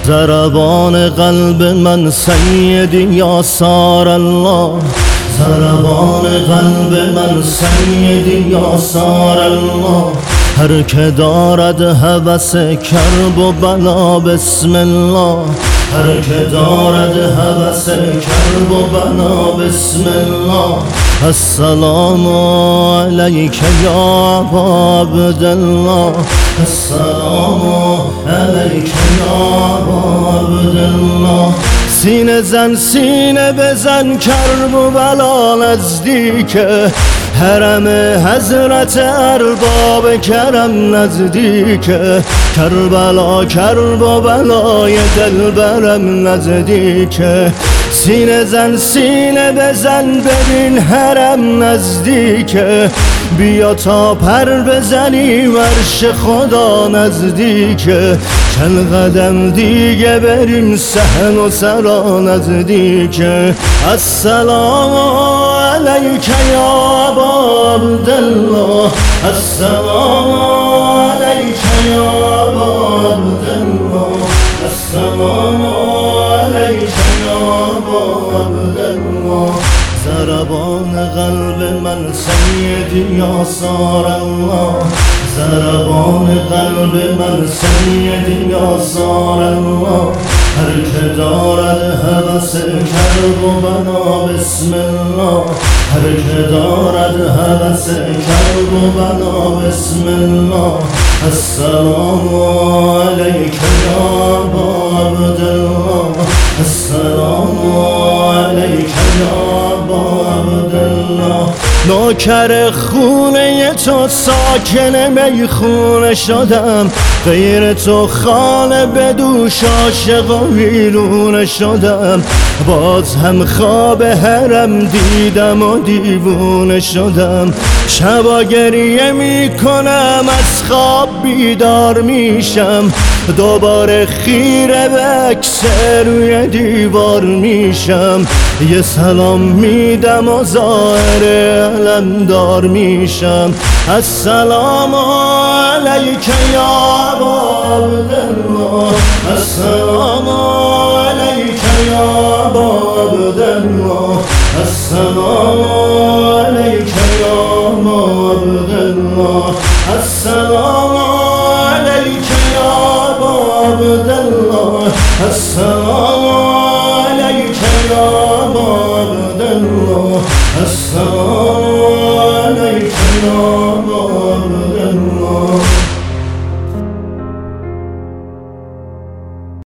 ضربان قلب من سیدی یا سار الله، ضربان قلب من سیدی یا سار الله. هر که دارد هوس کرب و بلا بسم الله، هر که دارد هوس کرب و بلا بسم الله. السلام علیک یا ابا عبدالله، السلام علیک یا ابا عبدالله. سینه زن سینه بزن کرب و بلا نزدیکه، حرم حضرت ارباب کرم نزدیکه. کربلا کرب و بلای دلبرم نزدیکه. سینه زن سینه بزن ببین حرم نزدیکه. بیا تا پر بزنی ورش خدا نزدیکه. چند قدم دیگه بریم صحن و سرا نزدیکه. السلام علیک یا ابا عبدالله، السلام علیک یا ابا عبدالله، السلام علیک یا ابا عبدالله. ضربان قلب من سیدی یا سار الله، ضربان قلب من سیدی یا سار الله. هر که دارد هوس کرب و بلا بسم الله، هر که دارد هوس کرب و بلا بسم الله. السلام علیک یا ابا عبدالله، السلام علیک یا ابا عبدالله. نوکر خونه تو ساکن میخونه شدم، غیر تو خانه به دوش عاشق و ویرونه شدم. باز هم خواب حرم دیدم و دیوونه شدم. شبا گریه میکنم از خواب بیدار میشم، دوباره خیره به عکس روی دیوار میشم. یه سلام میدم و ظاهر علمدار میشم. السلام علیک یا ابا عبدالله، السلام علیک یا ابا عبدالله، السلام علیک یا ابا عبدالله، السلام علیک یا ابا عبدالله، السلام علیک یا ابا عبدالله، السلام